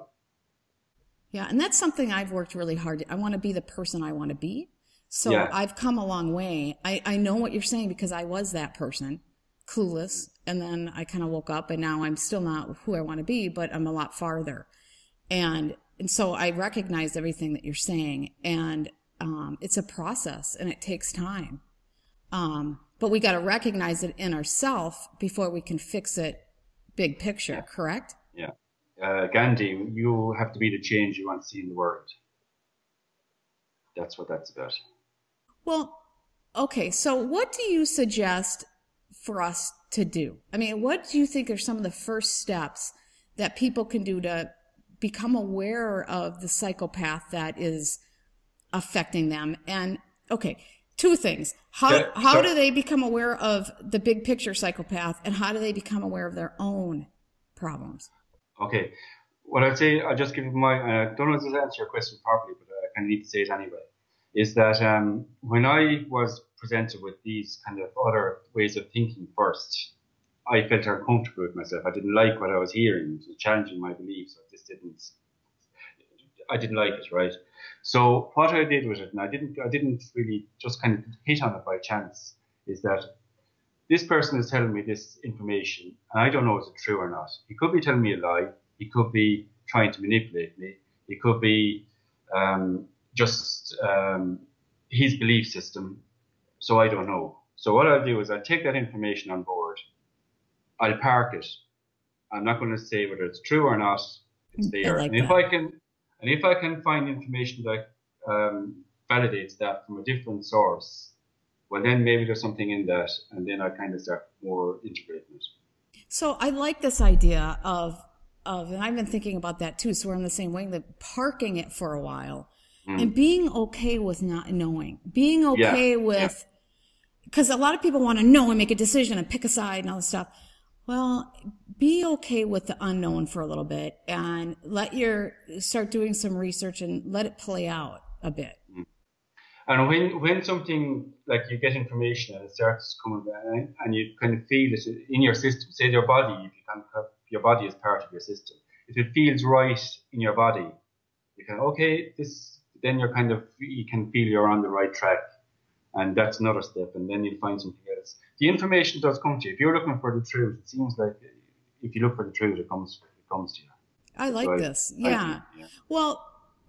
Yeah, and that's something I've worked really hard. I want to be the person I want to be. So yeah. I've come a long way. I, I know what you're saying because I was that person, clueless. And then I kind of woke up and now I'm still not who I want to be, but I'm a lot farther. And and so I recognize everything that you're saying. And um, it's a process and it takes time. Um, but we got to recognize it in ourselves before we can fix it big picture, correct? Yeah. Uh, Gandhi, you have to be the change you want to see in the world. That's what that's about. Well, okay. So what do you suggest for us to do? I mean, what do you think are some of the first steps that people can do to become aware of the psychopath that is affecting them? And okay, two things. How, yeah, how do they become aware of the big picture psychopath, and how do they become aware of their own problems? Okay. What I'd say, I'll just give you my, I uh, don't know if this answers your question properly, but I kind of need to say it anyway, is that um, when I was presented with these kind of other ways of thinking first, I felt uncomfortable with myself. I didn't like what I was hearing. It was challenging my beliefs. I just didn't, I didn't like it, right? So what I did with it, and I didn't, I didn't really just kind of hit on it by chance, is that this person is telling me this information, and I don't know if it's true or not. He could be telling me a lie. He could be trying to manipulate me. He could be um, just um, his belief system. So I don't know. So what I'll do is I'll take that information on board. I'll park it. I'm not going to say whether it's true or not. It's there. Like and if that. I can, and if I can find information that um, validates that from a different source, well, then maybe there's something in that, and then I kind of start more integrating it. So I like this idea of, of, and I've been thinking about that too, so we're on the same wavelength, parking it for a while mm. and being okay with not knowing, being okay yeah. with, because yeah. a lot of people want to know and make a decision and pick a side and all this stuff. Well, be okay with the unknown for a little bit and let your, start doing some research and let it play out a bit. Mm. And when, when something, like you get information and it starts coming back and you kind of feel it in your system, say your body, if you kind of, your body is part of your system. If it feels right in your body, you can, okay, this, then you're kind of, you can feel you're on the right track. And that's another step. And then you'll find something else. The information does come to you. If you're looking for the truth, it seems like if you look for the truth, it comes, it comes to you. I like so this. I, yeah. I, yeah. Well,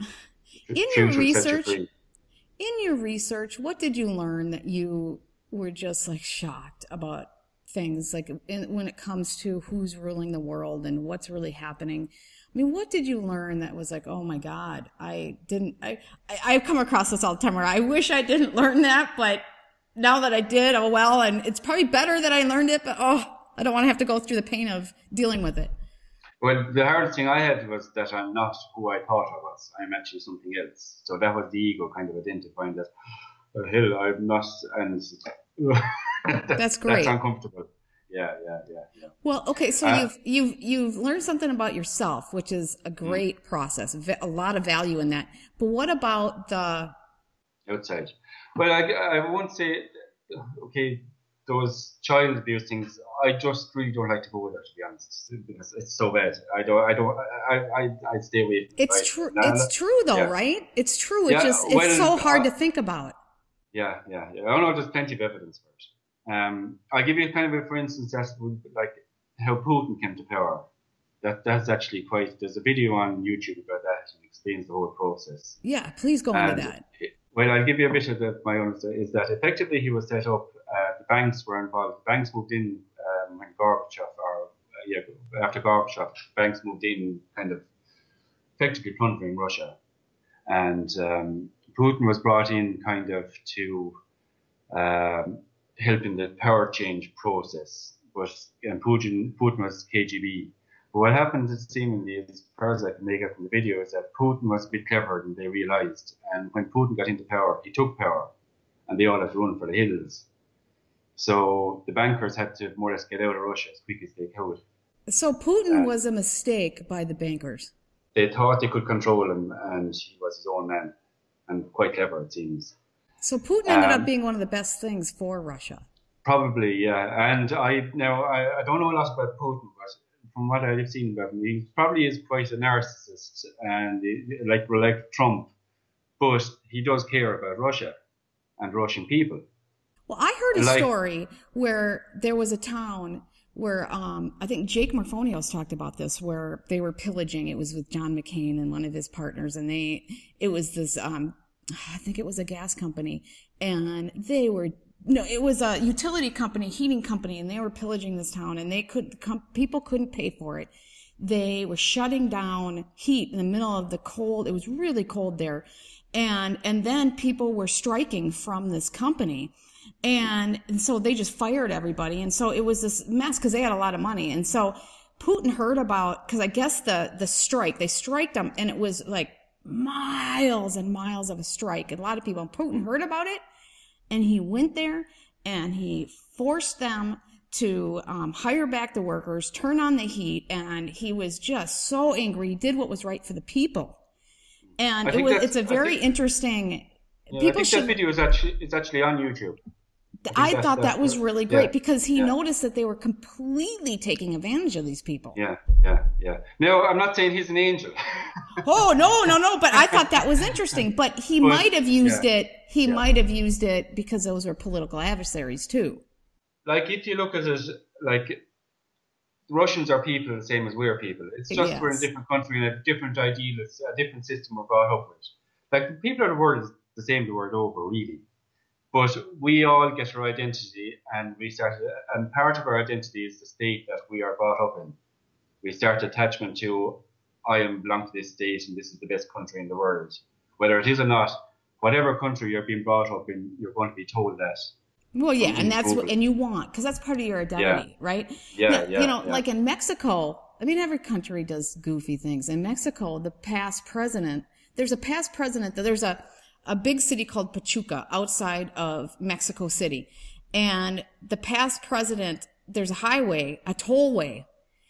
in truth your research, in your research, what did you learn that you were just like shocked about things, like in, when it comes to who's ruling the world and what's really happening? I mean, what did you learn that was like, oh my God, I didn't, I, I, I've come across this all the time where I wish I didn't learn that, but now that I did, oh well, and it's probably better that I learned it, but oh, I don't want to have to go through the pain of dealing with it. Well, the hardest thing I had was that I'm not who I thought I was. I'm actually something else. So that was the ego kind of identifying that, oh, hell, I'm not, and that's, that's great. That's uncomfortable. Yeah, yeah, yeah, yeah. Well, okay, so uh, you've you've you've learned something about yourself, which is a great mm. process, a lot of value in that. But what about the outside? Well, I, I won't say, okay, those child abuse things, I just really don't like to go with it, to be honest, because it's so bad. I don't, I don't, I, I, I stay away. It's right? true. It's true though, yeah. right? It's true. It's yeah, just, it's well, so hard uh, to think about. Yeah, yeah, yeah. I know there's plenty of evidence for it. Um, I'll give you kind of a, for instance, that's like how Putin came to power. that that's actually quite. There's a video on YouTube about that and explains the whole process. Yeah, please go and into that. It, well, I'll give you a bit of the, my own. Is that effectively he was set up. Uh, the banks were involved. The banks moved in um, when Gorbachev, or uh, yeah, after Gorbachev, banks moved in, kind of effectively plundering Russia, and um, Putin was brought in kind of to um, help in the power change process. But and Putin, Putin was K G B. But what happened is seemingly, as far as I can make out from the video, is that Putin was a bit cleverer than they realised. And when Putin got into power, he took power, and they all had to run for the hills. So the bankers had to more or less get out of Russia as quick as they could. So Putin uh, was a mistake by the bankers. They thought they could control him, and he was his own man, and quite clever, it seems. So Putin ended um, up being one of the best things for Russia. Probably, yeah. And I now I, I don't know a lot about Putin, but from what I've seen about him, he probably is quite a narcissist, and he, like like Trump, but he does care about Russia and Russian people. Well, I heard a like, story where there was a town where um, I think Jake Morphonios talked about this, where they were pillaging. It was with John McCain and one of his partners, and they it was this um, I think it was a gas company, and they were. No, it was a utility company, heating company, and they were pillaging this town, and they could com- people couldn't pay for it. They were shutting down heat in the middle of the cold. It was really cold there, and and then people were striking from this company, and, and so they just fired everybody, and so it was this mess because they had a lot of money, and so Putin heard about because I guess the the strike they striked them, and it was like miles and miles of a strike. And a lot of people, Putin heard about it. And he went there and he forced them to um, hire back the workers, turn on the heat, and he was just so angry. He did what was right for the people, and it was it's a very think, Yeah, interesting. People I think should, that video is actually it's actually on YouTube. I, I thought that was really great yeah, because he yeah. noticed that they were completely taking advantage of these people. Yeah, yeah, yeah. No, I'm not saying he's an angel. Oh, no, no, no. But I thought that was interesting. But he but, might have used yeah, it. He yeah. might have used it because those were political adversaries too. Like if you look at it, like Russians are people the same as we're people. It's just yes. we're in a different country and a different ideals, a different system we're brought up with. Like the people of the world is the same the world over, really. But we all get our identity, and we start, and part of our identity is the state that we are brought up in. We start attachment to, I am belong to this state, and this is the best country in the world. Whether it is or not, whatever country you're being brought up in, you're going to be told that. Well, yeah, and that's what, and you want, because that's part of your identity, yeah. right? Yeah, now, yeah. You know, yeah. like in Mexico, I mean, every country does goofy things. In Mexico, the past president, there's a past president, there's a, a big city called Pachuca outside of Mexico City. And the past president, there's a highway, a tollway,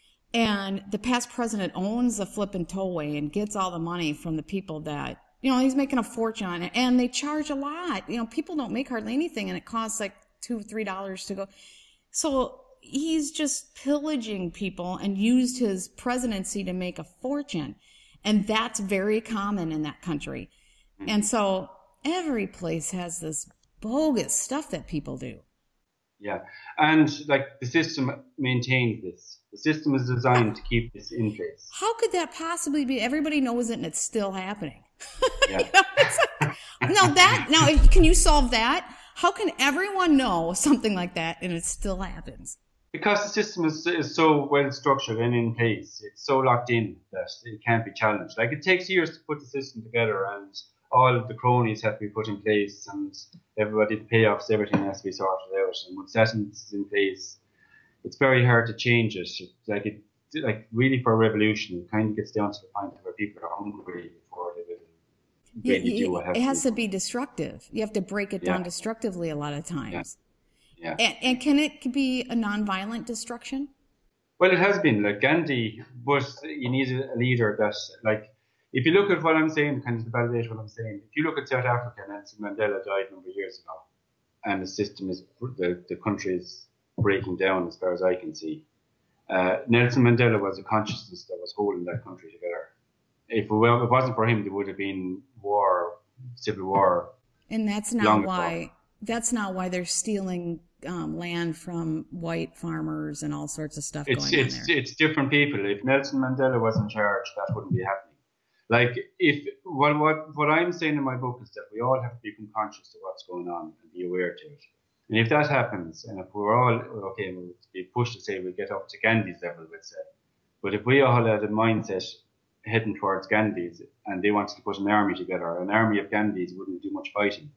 and the past president owns the flipping tollway and gets all the money from the people that, you know, he's making a fortune on it, and they charge a lot. You know, people don't make hardly anything, and it costs like two, three dollars to go. So he's just pillaging people and used his presidency to make a fortune. And that's very common in that country. And so every place has this bogus stuff that people do. Yeah. And like the system maintains this. The system is designed to keep this in place. How could that possibly be? Everybody knows it and it's still happening. Yeah. You know, it's like, now that, now if, can you solve that? How can everyone know something like that and it still happens? Because the system is, is so well structured and in place. It's so locked in that it can't be challenged. Like it takes years to put the system together, and all of the cronies have to be put in place, and everybody, the payoffs, everything has to be sorted out. And once that is in place, it's very hard to change it. Like it, like really for a revolution, it kind of gets down to the point where people are hungry before they will really you, do what has It has to to be destructive. You have to break it yeah. down destructively a lot of times. Yeah. Yeah. And, and can it be a nonviolent destruction? Well, it has been. Like Gandhi, but you need a leader that, like, if you look at what I'm saying, kind of to validate what I'm saying, if you look at South Africa, Nelson Mandela died a number of years ago, and the system is, the, the country is breaking down as far as I can see. Uh, Nelson Mandela was a consciousness that was holding that country together. If it, wasn't for him, there would have been war, civil war. And that's not why. that's not why they're stealing um, land from white farmers and all sorts of stuff it's, going it's, on there. It's different people. If Nelson Mandela was in charge, that wouldn't be happening. Like, if well, what what I'm saying in my book is that we all have to become conscious of what's going on and be aware to it. And if that happens, and if we're all okay, we'll be pushed to say we get up to Gandhi's level, let's say. But if we all had a mindset heading towards Gandhi's, and they wanted to put an army together, an army of Gandhi's wouldn't do much fighting.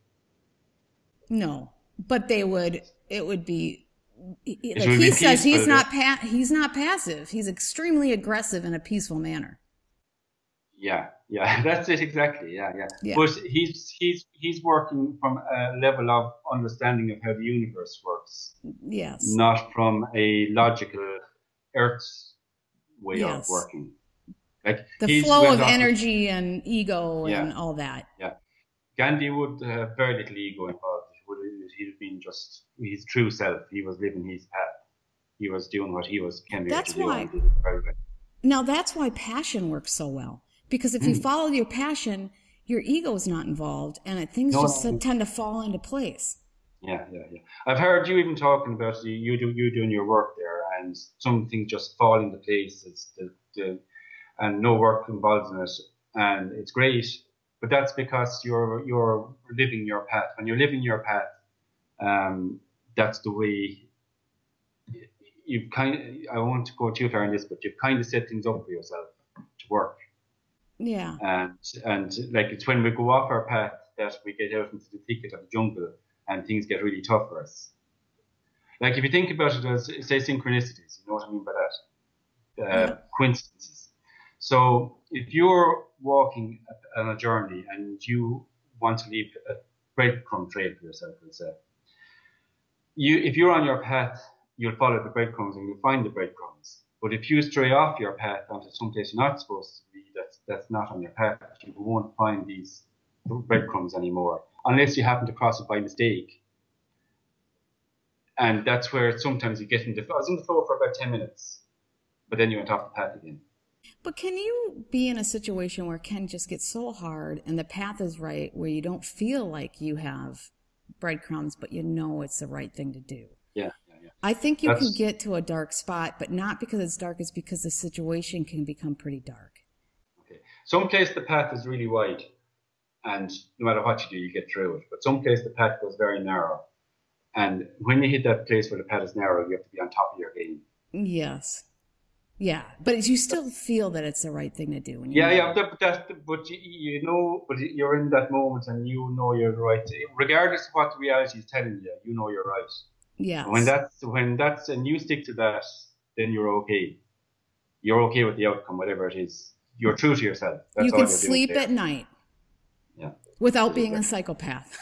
No, but they would. It would be. Like would he be says, he's peaceful, not pa- he's not passive. He's extremely aggressive in a peaceful manner. Yeah, yeah, that's it exactly. Yeah, yeah, Yeah. But he's he's he's working from a level of understanding of how the universe works, Yes. not from a logical Earth's way Yes. of working. Like The he's flow went of off- energy and ego Yeah. and all that. Yeah, Gandhi would have very little ego involved. He would he'd have been just his true self. He was living his path. He was doing what he was came here That's to do. why- and did it very well. Now that's why passion works so well. Because if you Hmm. follow your passion, your ego is not involved, and it, things No, just no. tend to fall into place. Yeah, yeah, yeah. I've heard you even talking about you, you do you doing your work there, and some things just fall into place. It's the, the and no work involved in it, and it's great. But that's because you're you're living your path. When you're living your path, um, that's the way. You've kind of, I won't go too far in this, but you've kind of set things up for yourself to work. Yeah. And and like it's when we go off our path that we get out into the thicket of the jungle and things get really tough for us. Like if you think about it as, say, synchronicities, you know what I mean by that? Uh, Yeah. Coincidences. So if you're walking on a journey and you want to leave a breadcrumb trail for yourself, let's say, you if you're on your path, you'll follow the breadcrumbs and you'll find the breadcrumbs. But if you stray off your path onto someplace you're not supposed to be, that's that's not on your path, you won't find these breadcrumbs anymore, unless you happen to cross it by mistake. And that's where sometimes you get in the flow. I was in the flow for about ten minutes, but then you went off the path again. But can you be in a situation where it can just get so hard and the path is right, where you don't feel like you have breadcrumbs, but you know it's the right thing to do? Yeah, yeah, yeah. I think you That's- can get to a dark spot, but not because it's dark, it's because the situation can become pretty dark. Okay. Someplace the path is really wide, and no matter what you do, you get through it. But someplace the path goes very narrow, and when you hit that place where the path is narrow, you have to be on top of your game. Yes. Yeah. But you still feel that it's the right thing to do. When you Yeah, know. yeah, but that's but you, you know, but you're in that moment and you know you're right. Regardless of what the reality is telling you, you know you're right. Yes. When that's when that's and you stick to that, then you're okay. You're okay with the outcome, whatever it is. You're true to yourself. That's you all can you're doing sleep there. at night Yeah. without being a psychopath.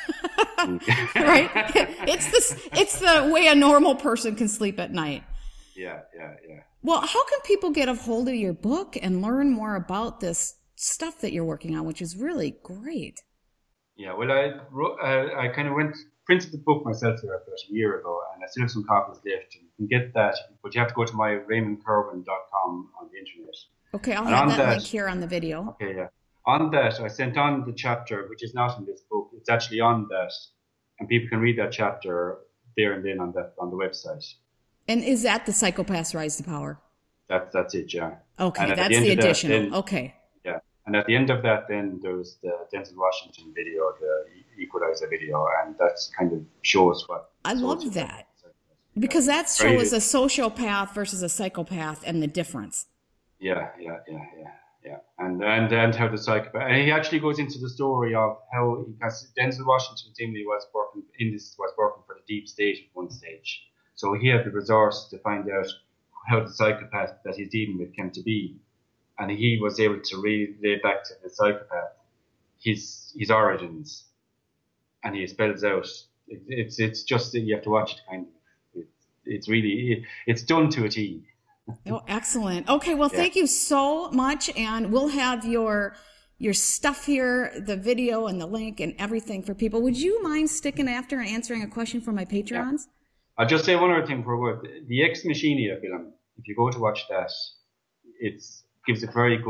Right? It's the, it's the way a normal person can sleep at night. Yeah, yeah, yeah. Well, how can people get a hold of your book and learn more about this stuff that you're working on, which is really great? Yeah, well, I wrote, uh, I kind of went printed the book myself here about a year ago, and I still have some copies left. You can get that, but you have to go to my raymond kerwin dot com on the internet. Okay, I'll And have on that, that- link here on the video. Okay, yeah. On that, I sent on the chapter, which is not in this book. It's actually on that, and people can read that chapter there and then on that on the website. And is that the Psychopath's Rise to Power? That's that's it, yeah. Okay, And at the that's end the of that, additional. then- Okay. Yeah, and at the end of that, then there's the Denzel Washington video, the Equalizer video, and that kind of shows what. I love sociopath- that. Because that Very shows good. a sociopath versus a psychopath and the difference. Yeah, yeah, yeah, yeah, yeah, and and and how the psychopath, and he actually goes into the story of how because Denzel Washington seemingly was working in this was working for the deep state at one stage, so he had the resource to find out how the psychopath that he's dealing with came to be, and he was able to relay back to the psychopath his his origins, and he spells out. It, it's it's just that you have to watch it kind of. It's it's really it's done to a T. Oh, excellent. Okay, well, Yeah. thank you so much, and we'll have your your stuff here, the video and the link and everything for people. Would you mind sticking after and answering a question from my Patreons? I'll just say one other thing for a word. The Ex Machina film, if you go to watch that, it gives a very good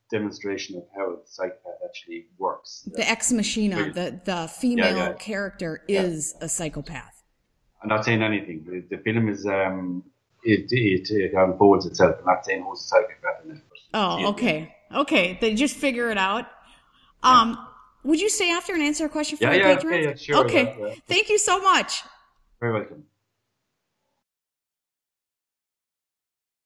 demonstration of how the psychopath actually works. The ex machina, the, the female yeah, yeah. character is yeah. a psychopath. I'm not saying anything. The, the film is, um, it, it, it unfolds itself. I'm not saying who's a psychopath in it. Oh, okay. Okay. They just figure it out. Um, yeah. Would you stay after and answer a question for yeah, the yeah, patrons? Yeah, yeah, sure. Okay. Yeah, yeah. Thank you so much. Very welcome.